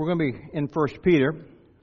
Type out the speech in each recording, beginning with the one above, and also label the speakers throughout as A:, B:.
A: going to be in 1 Peter.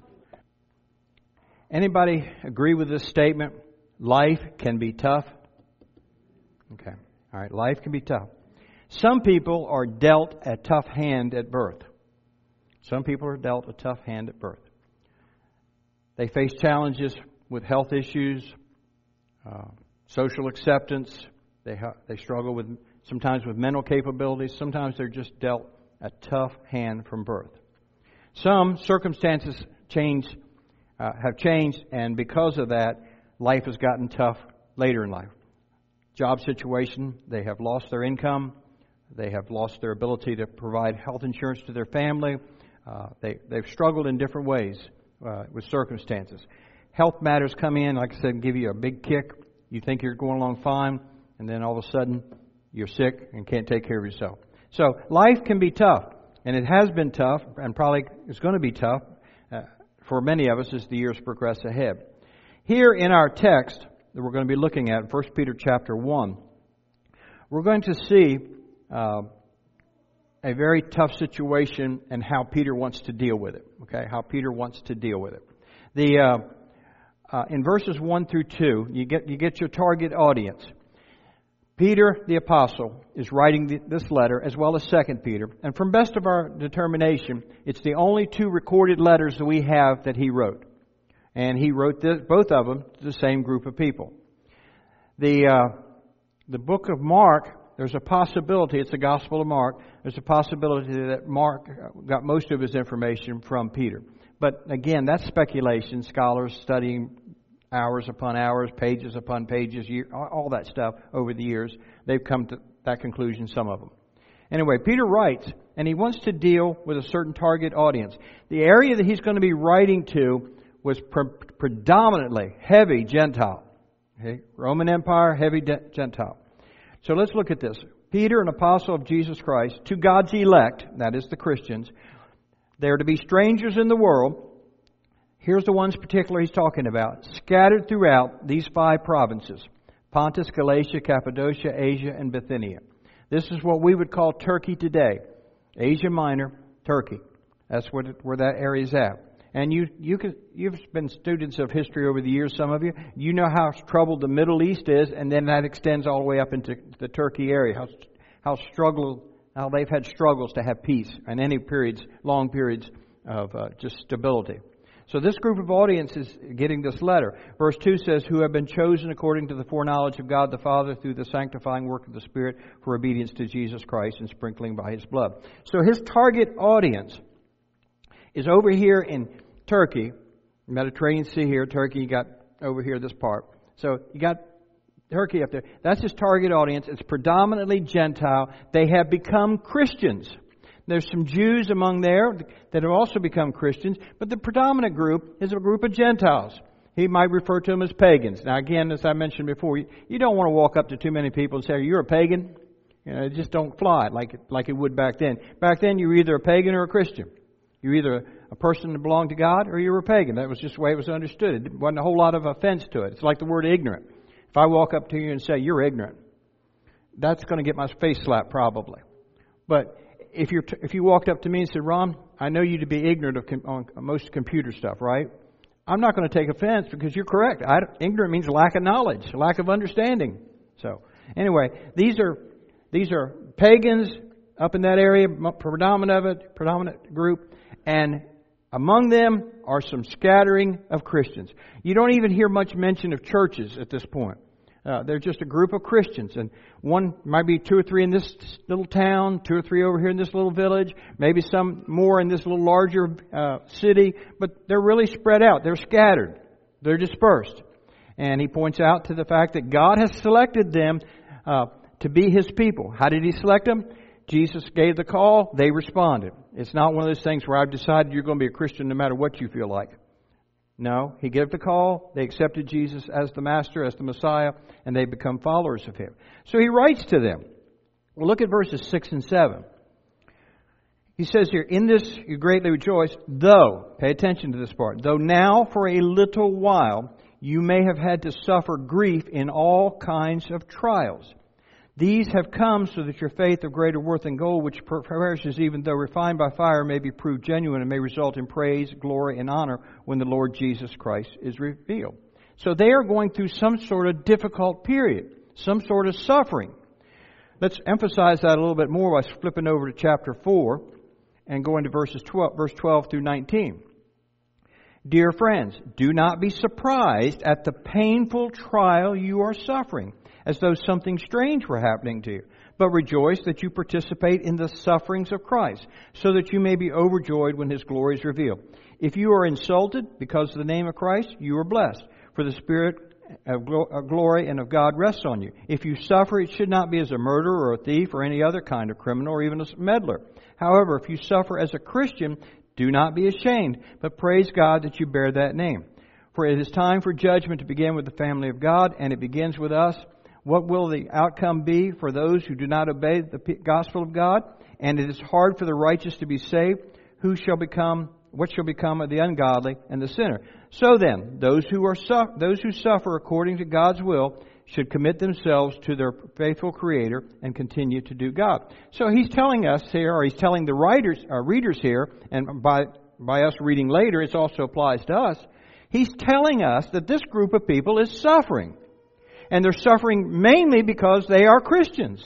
A: Anybody agree with this statement? Life can be tough. Okay. All right. Life can be tough. Some people are dealt a tough hand at birth. Some people are dealt a tough hand at birth. They face challenges with health issues, social acceptance. They struggle sometimes with mental capabilities. Sometimes they're just dealt a tough hand from birth. Some circumstances have changed, and because of that, life has gotten tough later in life. Job situation, they have lost their income. They have lost their ability to provide health insurance to their family. They've struggled in different ways with circumstances. Health matters come in, like I said, and give you a big kick. You think you're going along fine, and then all of a sudden you're sick and can't take care of yourself. So life can be tough, and it has been tough, and probably is going to be tough for many of us as the years progress ahead. Here in our text that we're going to be looking at, 1 Peter chapter 1, we're going to see a very tough situation and how Peter wants to deal with it. Okay, how Peter wants to deal with it. In verses 1 through 2, you get your target audience. Peter, the apostle, is writing this letter, as well as 2 Peter. And from best of our determination, it's the only two recorded letters that we have that he wrote. And he wrote both of them to the same group of people. The book of Mark, there's a possibility, it's the Gospel of Mark, there's a possibility that Mark got most of his information from Peter. But again, that's speculation. Scholars studying hours upon hours, pages upon pages, all that stuff over the years, they've come to that conclusion, some of them. Anyway, Peter writes, and he wants to deal with a certain target audience. The area that he's going to be writing to was predominantly heavy Gentile. Okay? Roman Empire, heavy Gentile. So let's look at this. Peter, an apostle of Jesus Christ, to God's elect, that is the Christians, they are to be strangers in the world. Here's the ones particularly he's talking about. Scattered throughout these 5 provinces. Pontus, Galatia, Cappadocia, Asia, and Bithynia. This is what we would call Turkey today. Asia Minor, Turkey. That's where that area is at. And you've been students of history over the years, some of you. You know how troubled the Middle East is, and then that extends all the way up into the Turkey area. How they've had struggles to have peace and any long periods of just stability. So this group of audience is getting this letter. Verse 2 says, who have been chosen according to the foreknowledge of God the Father through the sanctifying work of the Spirit for obedience to Jesus Christ and sprinkling by His blood. So his target audience is over here in Turkey, Mediterranean Sea here, Turkey, you got over here this part. So you got Turkey up there. That's his target audience. It's predominantly Gentile. They have become Christians. There's some Jews among there that have also become Christians, but the predominant group is a group of Gentiles. He might refer to them as pagans. Now again, as I mentioned before, you don't want to walk up to too many people and say, you're a pagan. You know, it just don't fly like it would back then. Back then, you were either a pagan or a Christian. You're either a person that belonged to God or you were a pagan. That was just the way it was understood. It wasn't a whole lot of offense to it. It's like the word ignorant. If I walk up to you and say, you're ignorant, that's going to get my face slapped probably. But if you walked up to me and said, Ron, I know you to be ignorant of most computer stuff, right? I'm not going to take offense because you're correct. Ignorant means lack of knowledge, lack of understanding. So anyway, these are pagans up in that area, predominant group, and among them are some scattering of Christians. You don't even hear much mention of churches at this point. They're just a group of Christians, and one might be 2 or 3 in this little town, 2 or 3 over here in this little village, maybe some more in this little larger city, but they're really spread out. They're scattered. They're dispersed. And he points out to the fact that God has selected them to be His people. How did He select them? Jesus gave the call. They responded. It's not one of those things where I've decided you're going to be a Christian no matter what you feel like. No, He gave the call. They accepted Jesus as the Master, as the Messiah, and they become followers of Him. So He writes to them. Well, look at verses 6 and 7. He says here, in this you greatly rejoice, though, pay attention to this part, though now for a little while you may have had to suffer grief in all kinds of trials. These have come so that your faith of greater worth than gold, which perishes even though refined by fire, may be proved genuine and may result in praise, glory, and honor when the Lord Jesus Christ is revealed. So they are going through some sort of difficult period, some sort of suffering. Let's emphasize that a little bit more by flipping over to chapter 4 and going to verse 12 through 19. Dear friends, do not be surprised at the painful trial you are suffering, as though something strange were happening to you. But rejoice that you participate in the sufferings of Christ, so that you may be overjoyed when His glory is revealed. If you are insulted because of the name of Christ, you are blessed, for the Spirit of glory and of God rests on you. If you suffer, it should not be as a murderer or a thief or any other kind of criminal or even a meddler. However, if you suffer as a Christian, do not be ashamed, but praise God that you bear that name. For it is time for judgment to begin with the family of God, and it begins with us. What will the outcome be for those who do not obey the gospel of God? And it is hard for the righteous to be saved. What shall become of the ungodly and the sinner? So then, those who suffer according to God's will should commit themselves to their faithful Creator and continue to do God. So he's telling us here, or he's telling the readers here, and by us reading later, it also applies to us. He's telling us that this group of people is suffering. And they're suffering mainly because they are Christians.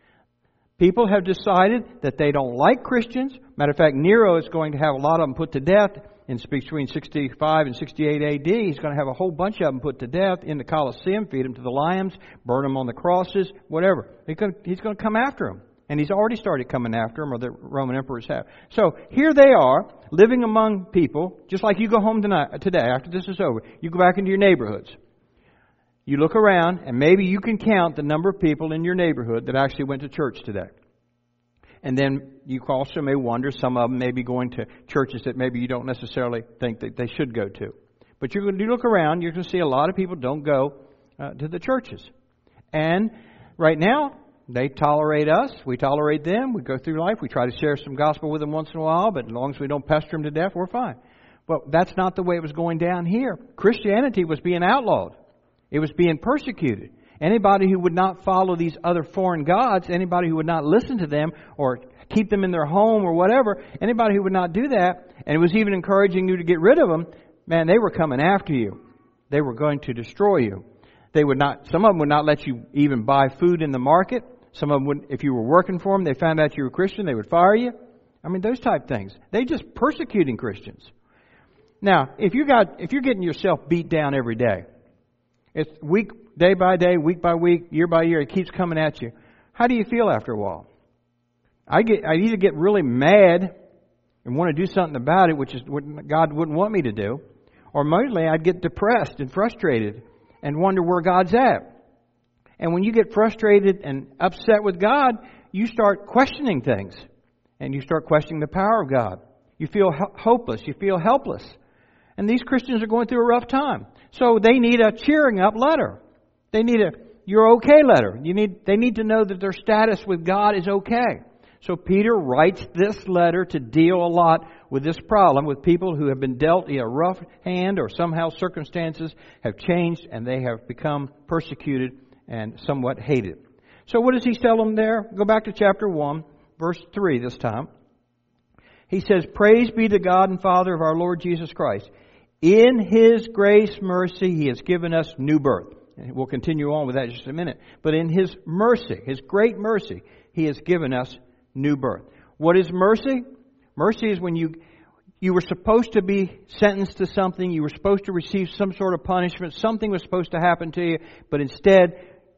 A: People have decided that they don't like Christians. Matter of fact, Nero is going to have a lot of them put to death in between 65 and 68 AD. He's going to have a whole bunch of them put to death in the Colosseum, feed them to the lions, burn them on the crosses, whatever. He's going to come after them. And he's already started coming after them, or the Roman emperors have. So here they are, living among people, just like you go home today, after this is over. You go back into your neighborhoods. You look around, and maybe you can count the number of people in your neighborhood that actually went to church today. And then you also may wonder, some of them may be going to churches that maybe you don't necessarily think that they should go to. But you look around, you're going to see a lot of people don't go to the churches. And right now, they tolerate us, we tolerate them, we go through life, we try to share some gospel with them once in a while, but as long as we don't pester them to death, we're fine. But that's not the way it was going down here. Christianity was being outlawed. It was being persecuted. Anybody who would not follow these other foreign gods, anybody who would not listen to them or keep them in their home or whatever, anybody who would not do that, and it was even encouraging you to get rid of them, man, they were coming after you. They were going to destroy you. Some of them would not let you even buy food in the market. Some of them would, if you were working for them, they found out you were a Christian, they would fire you. I mean, those type things. They just persecuting Christians. Now, if you're getting yourself beat down every day, it's day by day, week by week, year by year, it keeps coming at you. How do you feel after a while? I either get really mad and want to do something about it, which is what God wouldn't want me to do, or mostly I'd get depressed and frustrated and wonder where God's at. And when you get frustrated and upset with God, you start questioning things. And you start questioning the power of God. You feel hopeless. You feel helpless. And these Christians are going through a rough time. So they need a cheering up letter. They need a you're okay letter. They need to know that their status with God is okay. So Peter writes this letter to deal a lot with this problem, with people who have been dealt a rough hand or somehow circumstances have changed and they have become persecuted and somewhat hated. So what does he tell them there? Go back to chapter 1, verse 3 this time. He says, "Praise be the God and Father of our Lord Jesus Christ. In His grace, mercy, He has given us new birth." And we'll continue on with that in just a minute. But in His mercy, His great mercy, He has given us new birth. What is mercy? Mercy is when you were supposed to be sentenced to something, you were supposed to receive some sort of punishment, something was supposed to happen to you, but instead,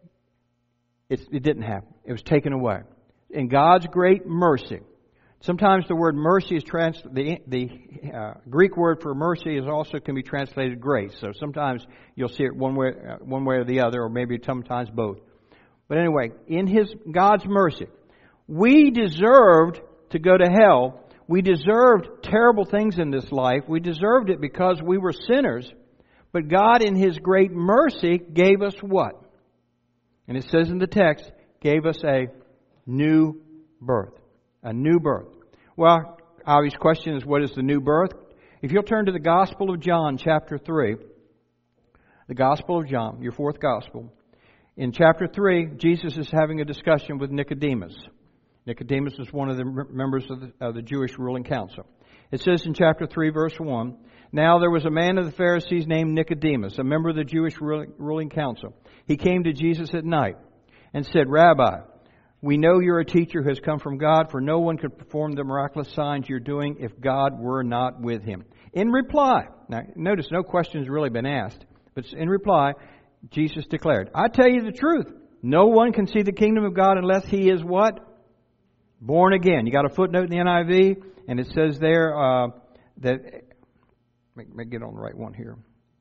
A: it didn't happen. It was taken away. In God's great mercy. Sometimes the word mercy is the Greek word for mercy is also can be translated grace. So sometimes you'll see it one way or the other, or maybe sometimes both. But anyway, in God's mercy, we deserved to go to hell. We deserved terrible things in this life. We deserved it because we were sinners. But God, in His great mercy, gave us what? And it says in the text, gave us a new birth. A new birth. Well, obvious question is, what is the new birth? If you'll turn to the Gospel of John, chapter 3, the Gospel of John, your fourth Gospel, In chapter 3, Jesus is having a discussion with Nicodemus. Nicodemus is one of the members of the Jewish ruling council. It says in chapter 3, verse 1, "Now there was a man of the Pharisees named Nicodemus, a member of the Jewish ruling council. He came to Jesus at night and said, 'Rabbi, we know you're a teacher who has come from God, for no one could perform the miraculous signs you're doing if God were not with him.' In reply," now notice no question has really been asked, but in reply, Jesus declared, "I tell you the truth, no one can see the kingdom of God unless he is" what? Born again. You got a footnote in the NIV, and it says there that, let me get on the right one here,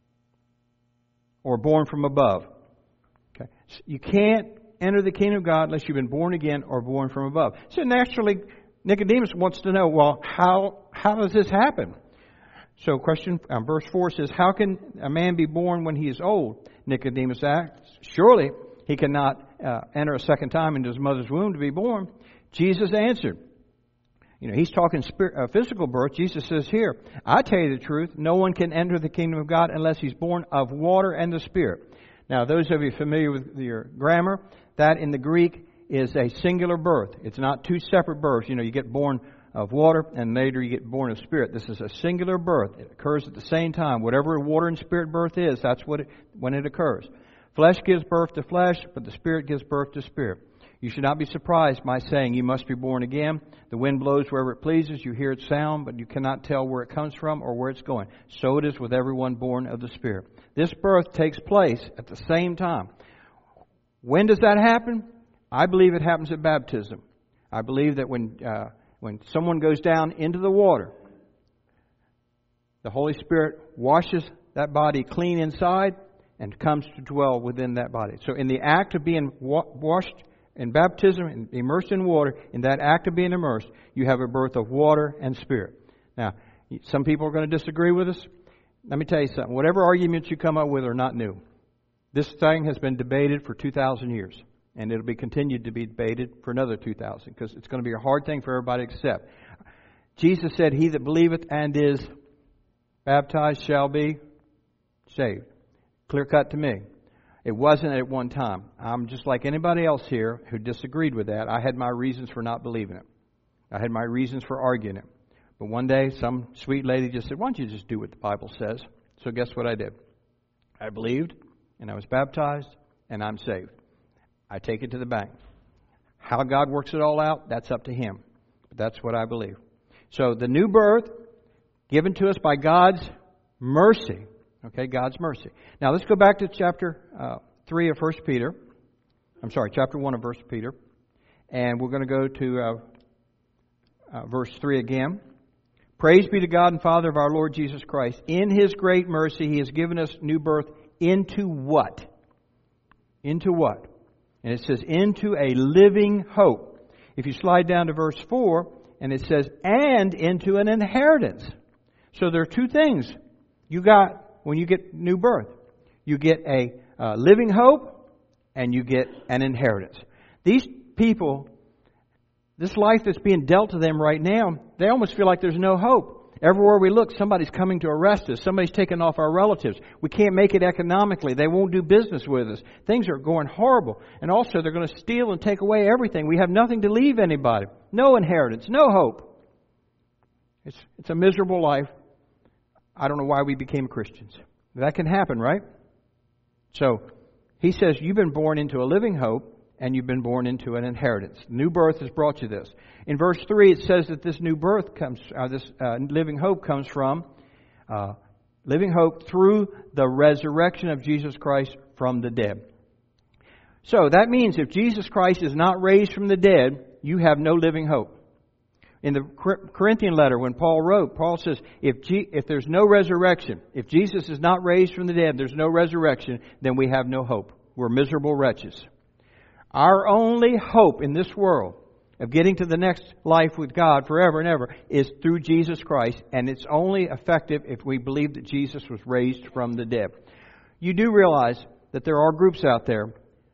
A: or born from above. Okay, so you can't enter the kingdom of God unless you've been born again or born from above. So naturally, Nicodemus wants to know, well, how does this happen? So verse 4 says, "How can a man be born when he is old?" Nicodemus asks, "Surely he cannot enter a second time into his mother's womb to be born." Jesus answered. He's talking physical birth. Jesus says here, "I tell you the truth, no one can enter the kingdom of God unless he's born of water and the Spirit." Now, those of you familiar with your grammar, that in the Greek is a singular birth. It's not two separate births. You get born of water and later you get born of Spirit. This is a singular birth. It occurs at the same time. Whatever water and Spirit birth is, that's when it occurs. Flesh gives birth to flesh, but the Spirit gives birth to spirit. You should not be surprised by saying you must be born again. The wind blows wherever it pleases. You hear its sound, but you cannot tell where it comes from or where it's going. So it is with everyone born of the Spirit. This birth takes place at the same time. When does that happen? I believe it happens at baptism. I believe that when someone goes down into the water, the Holy Spirit washes that body clean inside and comes to dwell within that body. So in the act of being washed in baptism and immersed in water, in that act of being immersed, you have a birth of water and Spirit. Now, some people are going to disagree with us. Let me tell you something. Whatever arguments you come up with are not new. This thing has been debated for 2,000 years. And it'll be continued to be debated for another 2,000, because it's going to be a hard thing for everybody to accept. Jesus said, "He that believeth and is baptized shall be saved." Clear cut to me. It wasn't at one time. I'm just like anybody else here who disagreed with that. I had my reasons for not believing it. I had my reasons for arguing it. But one day, some sweet lady just said, "Why don't you just do what the Bible says?" So guess what I did? I believed, and I was baptized, and I'm saved. I take it to the bank. How God works it all out, that's up to Him. But that's what I believe. So the new birth, given to us by God's mercy. Okay, God's mercy. Now let's go back to chapter 3 of 1 Peter. Chapter 1 of 1 Peter. And we're going to go to verse 3 again. "Praise be to God and Father of our Lord Jesus Christ. In His great mercy He has given us new birth into" what? Into what? And it says, "into a living hope." If you slide down to verse 4, and it says, "and into an inheritance." So there are two things you got when you get new birth. You get a living hope, and you get an inheritance. These people, this life that's being dealt to them right now, they almost feel like there's no hope. Everywhere we look, somebody's coming to arrest us. Somebody's taking off our relatives. We can't make it economically. They won't do business with us. Things are going horrible. And also, they're going to steal and take away everything. We have nothing to leave anybody. No inheritance. No hope. It's a miserable life. I don't know why we became Christians. That can happen, right? So, he says, you've been born into a living hope, and you've been born into an inheritance. New birth has brought you this. In verse 3, it says that this new birth comes, living hope comes from living hope through the resurrection of Jesus Christ from the dead. So that means if Jesus Christ is not raised from the dead, you have no living hope. In the Corinthian letter, when Paul wrote, Paul says, if there's no resurrection, if Jesus is not raised from the dead, there's no resurrection, then we have no hope. We're miserable wretches. Our only hope in this world of getting to the next life with God forever and ever is through Jesus Christ, and it's only effective if we believe that Jesus was raised from the dead. You do realize that there are groups out there,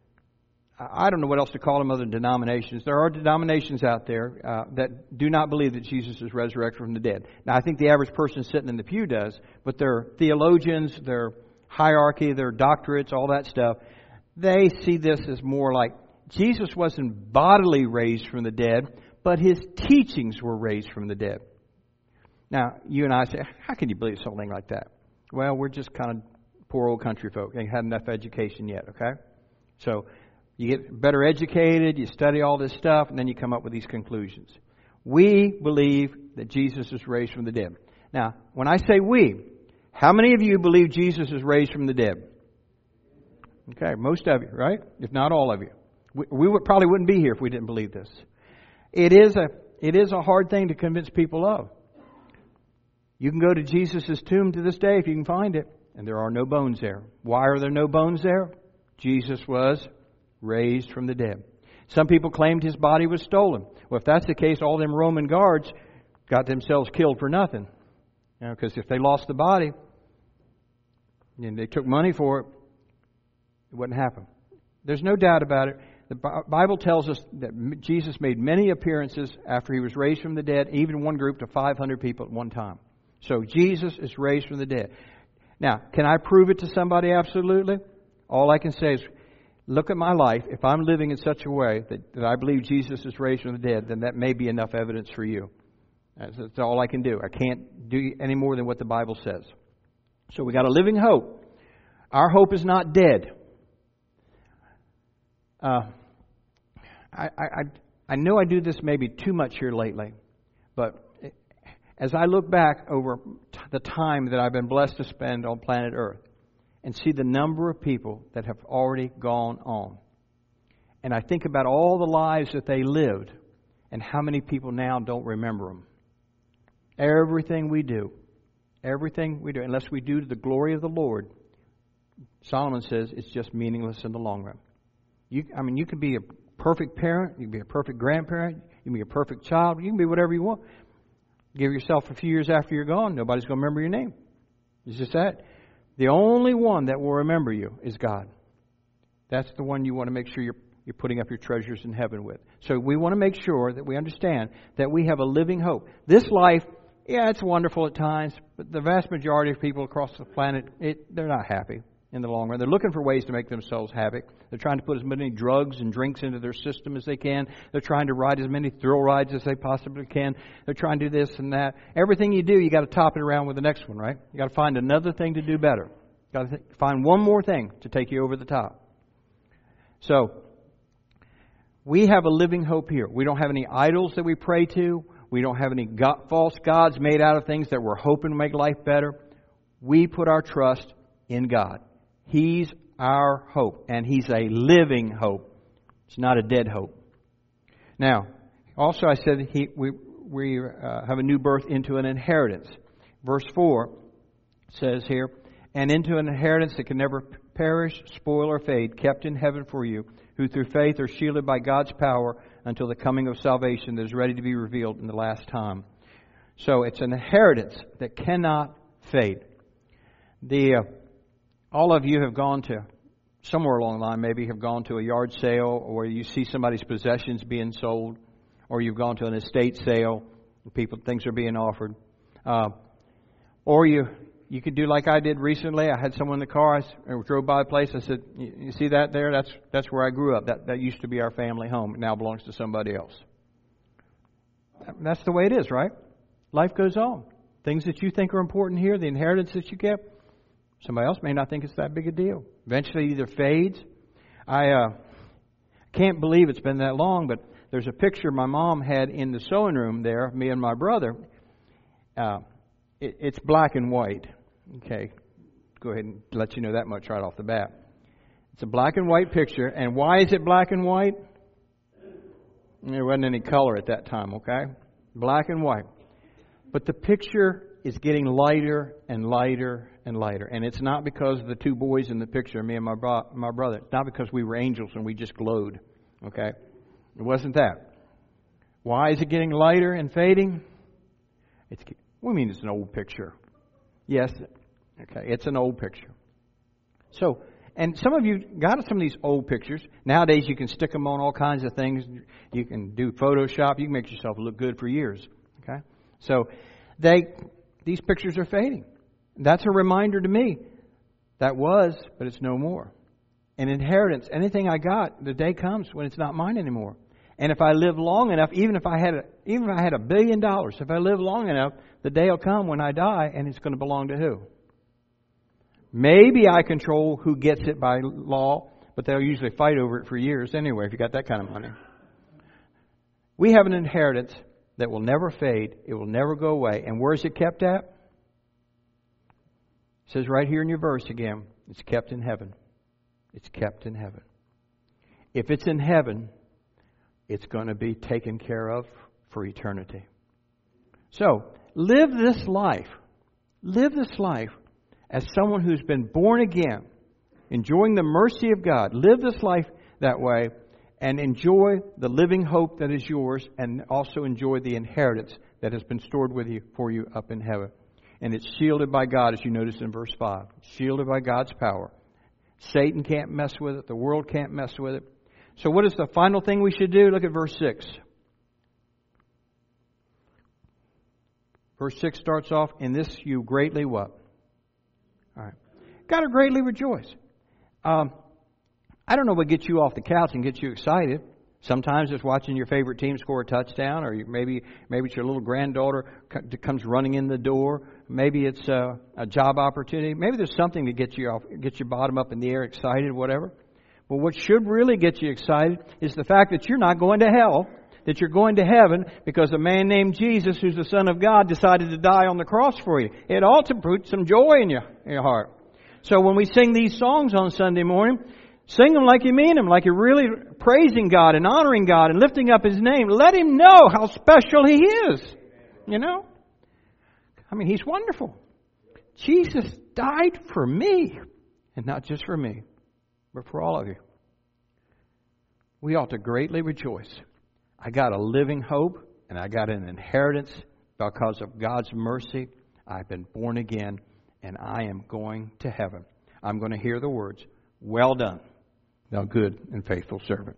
A: I don't know what else to call them other than denominations. There are denominations out there that do not believe that Jesus is resurrected from the dead. Now, I think the average person sitting in the pew does, but their theologians, their hierarchy, their doctorates, all that stuff, they see this as more like Jesus wasn't bodily raised from the dead, but his teachings were raised from the dead. Now, you and I say, how can you believe something like that? Well, we're just kind of poor old country folk. They haven't had enough education yet, okay? So you get better educated, you study all this stuff, and then you come up with these conclusions. We believe that Jesus is raised from the dead. Now, when I say we, how many of you believe Jesus is raised from the dead? Okay, most of you, right? If not all of you. We probably wouldn't be here if we didn't believe this. It is a hard thing to convince people of. You can go to Jesus' tomb to this day if you can find it, and there are no bones there. Why are there no bones there? Jesus was raised from the dead. Some people claimed his body was stolen. Well, if that's the case, all them Roman guards got themselves killed for nothing. Because if they lost the body and they took money for it, it wouldn't happen. There's no doubt about it. The Bible tells us that Jesus made many appearances after he was raised from the dead, even one group to 500 people at one time. So Jesus is raised from the dead. Now, can I prove it to somebody? Absolutely. All I can say is, look at my life. If I'm living in such a way that I believe Jesus is raised from the dead, then that may be enough evidence for you. That's all I can do. I can't do any more than what the Bible says. So we got a living hope. Our hope is not dead. I know I do this maybe too much here lately, but as I look back over the time that I've been blessed to spend on planet Earth and see the number of people that have already gone on, and I think about all the lives that they lived and how many people now don't remember them. Everything we do, unless we do to the glory of the Lord, Solomon says it's just meaningless in the long run. You can be a perfect parent, you can be a perfect grandparent, you can be a perfect child, you can be whatever you want. Give yourself a few years after you're gone, nobody's going to remember your name. It's just that. The only one that will remember you is God. That's the one you want to make sure you're putting up your treasures in heaven with. So we want to make sure that we understand that we have a living hope. This life, yeah, it's wonderful at times, but the vast majority of people across the planet, they're not happy in the long run. They're looking for ways to make themselves happy. They're trying to put as many drugs and drinks into their system as they can. They're trying to ride as many thrill rides as they possibly can. They're trying to do this and that. Everything you do, you got to top it around with the next one, right? You got to find another thing to do better. You got to find one more thing to take you over the top. So, we have a living hope here. We don't have any idols that we pray to. We don't have any false gods made out of things that we're hoping to make life better. We put our trust in God. He's our hope, and He's a living hope. It's not a dead hope. Now, also I said we have a new birth into an inheritance. Verse 4 says here, and into an inheritance that can never perish, spoil, or fade, kept in heaven for you, who through faith are shielded by God's power until the coming of salvation that is ready to be revealed in the last time. So it's an inheritance that cannot fade. All of you have gone to, somewhere along the line, maybe have gone to a yard sale, or you see somebody's possessions being sold, or you've gone to an estate sale, and things are being offered. Or you could do like I did recently. I had someone in the car. I drove by a place. I said, "You see that there? That's where I grew up. That used to be our family home. It now belongs to somebody else." That's the way it is, right? Life goes on. Things that you think are important here, the inheritance that you get, somebody else may not think it's that big a deal. Eventually, it either fades. I can't believe it's been that long, but there's a picture my mom had in the sewing room there of me and my brother. It's black and white. Okay, go ahead and let you know that much right off the bat. It's a black and white picture. And why is it black and white? There wasn't any color at that time, okay? Black and white. But the picture is getting lighter and lighter and lighter. And it's not because of the two boys in the picture, me and my brother. It's not because we were angels and we just glowed, okay? It wasn't that. Why is it getting lighter and fading? We mean it's an old picture. Yes, okay, it's an old picture. So, and some of you got some of these old pictures. Nowadays you can stick them on all kinds of things. You can do Photoshop. You can make yourself look good for years. Okay? So, these pictures are fading. That's a reminder to me. That was, but it's no more. An inheritance. Anything I got, the day comes when it's not mine anymore. And if I live long enough, even if I had $1 billion, if I live long enough, the day will come when I die, and it's going to belong to who? Maybe I control who gets it by law, but they'll usually fight over it for years anyway if you got that kind of money. We have an inheritance that will never fade. It will never go away. And where is it kept at? It says right here in your verse again, it's kept in heaven. It's kept in heaven. If it's in heaven, it's going to be taken care of for eternity. So, live this life. Live this life as someone who's been born again, enjoying the mercy of God. Live this life that way and enjoy the living hope that is yours, and also enjoy the inheritance that has been stored with you for you up in heaven. And it's shielded by God, as you notice in verse 5. Shielded by God's power. Satan can't mess with it. The world can't mess with it. So what is the final thing we should do? Look at verse 6. Verse 6 starts off, in this you greatly what? All right. Got to greatly rejoice. I don't know what gets you off the couch and gets you excited. Sometimes it's watching your favorite team score a touchdown, or maybe it's your little granddaughter comes running in the door. Maybe it's a job opportunity. Maybe there's something that gets you bottom up in the air, excited, whatever. But what should really get you excited is the fact that you're not going to hell, that you're going to heaven because a man named Jesus, who's the Son of God, decided to die on the cross for you. It ought to put some joy in your heart. So when we sing these songs on Sunday morning, sing them like you mean them, like you're really praising God and honoring God and lifting up His name. Let Him know how special He is. You know? I mean, He's wonderful. Jesus died for me. And not just for me, but for all of you. We ought to greatly rejoice. I got a living hope, and I got an inheritance because of God's mercy. I've been born again, and I am going to heaven. I'm going to hear the words, well done, thou good and faithful servant.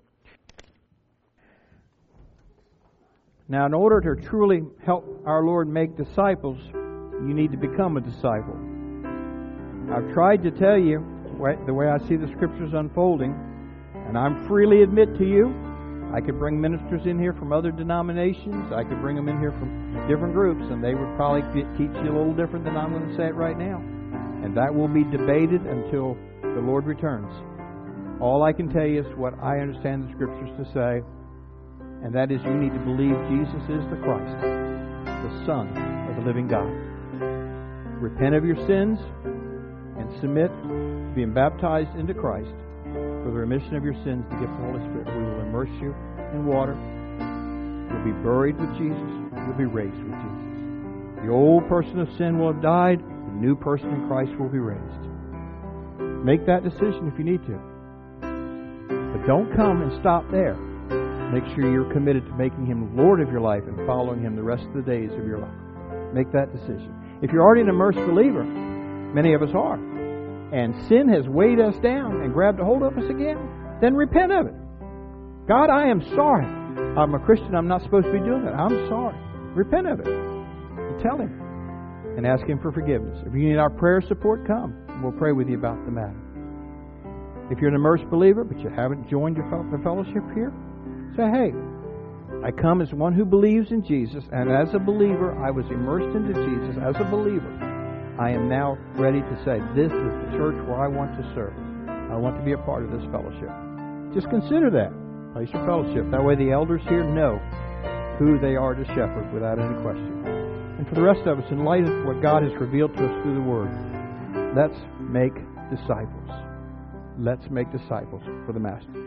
A: Now, in order to truly help our Lord make disciples, you need to become a disciple. I've tried to tell you the way I see the Scriptures unfolding, and I'm freely admit to you, I could bring ministers in here from other denominations. I could bring them in here from different groups, and they would probably teach you a little different than I'm going to say it right now. And that will be debated until the Lord returns. All I can tell you is what I understand the Scriptures to say, and that is you need to believe Jesus is the Christ, the Son of the living God. Repent of your sins and submit to being baptized into Christ for the remission of your sins, the gift of the Holy Spirit. We will immerse you in water. You'll be buried with Jesus. You'll be raised with Jesus. The old person of sin will have died. The new person in Christ will be raised. Make that decision if you need to. But don't come and stop there. Make sure you're committed to making Him Lord of your life and following Him the rest of the days of your life. Make that decision. If you're already an immersed believer, many of us are, and sin has weighed us down and grabbed a hold of us again, then repent of it. God, I am sorry. I'm a Christian. I'm not supposed to be doing that. I'm sorry. Repent of it. And tell Him. And ask Him for forgiveness. If you need our prayer support, come. And we'll pray with you about the matter. If you're an immersed believer, but you haven't joined the fellowship here, say, hey, I come as one who believes in Jesus, and as a believer, I was immersed into Jesus as a believer. I am now ready to say, this is the church where I want to serve. I want to be a part of this fellowship. Just consider that. Place your fellowship. That way the elders here know who they are to shepherd without any question. And for the rest of us, in light of what God has revealed to us through the Word, let's make disciples. Let's make disciples for the Master.